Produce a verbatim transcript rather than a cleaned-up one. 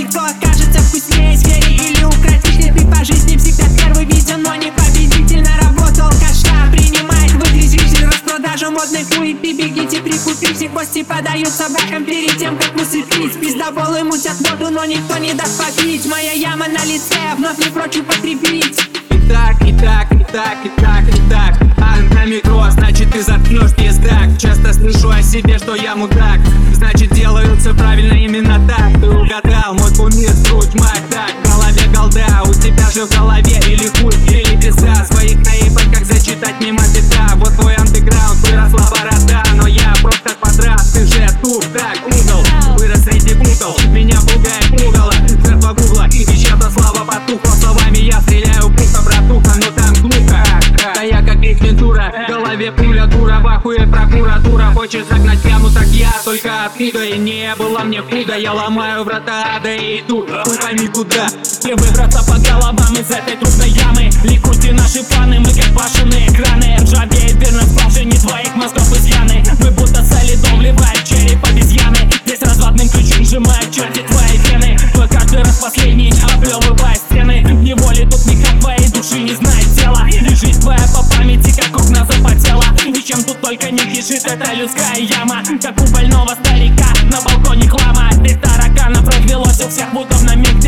кто окажется вкуснее звери или укротитель. Ты по жизни всегда первый виден, но не победитель. На работу алкаша принимает в игре зритель. Распродажа модной хуеты, бегите прикупить. Все гости подают собакам перед тем, как усыпить. Пиздоболы мутят воду, но никто не даст попить. Моя яма на лице, вновь не прочь употребить. И так, и так, и так, и так, и так. А на метро, значит ты заткнешь пиздак. Часто слышу о себе, что я мудак. Значит делаю все правильно именно так. Ты угадал, мой кумир, Скрудж Макдак. В голове голда, у тебя же в голове или хуй, или пизда. Своих наебать, как зачитать мимо беда. Вот твой андеграунд, выросла борода. Но я просто квадрат, ты же туп, так, угол. Вырос среди путал, меня пугает угола. Жертва гугла, и чья-то слава потухла. Словами я стреляю, пусто, братуха, но там глухо. Да я как рефлентура, в голове пуля дура. В ахуе прокуратура, хочешь загнать яму, так я только оттуда. И не было мне худо, я ломаю врата ада и иду, хуй пойми куда. И выбраться по головам из этой трудной ямы. Ликуйте наши планы, мы как башенные краны. Ржавеет верно не твоих мозгов изъяны. Мы будто солидом вливаем череп обезьяны. Здесь разводным ключом сжимают черти твои вены. Твой каждый раз последний, облевывая стены. В неволе тут никак твоей души не знает тела. И жизнь твоя по памяти как окна запотела. И чем тут только не кишит эта людская яма. Как у больного старика на балконе хлама. Здесь тараканов развелось у всех будто на миг.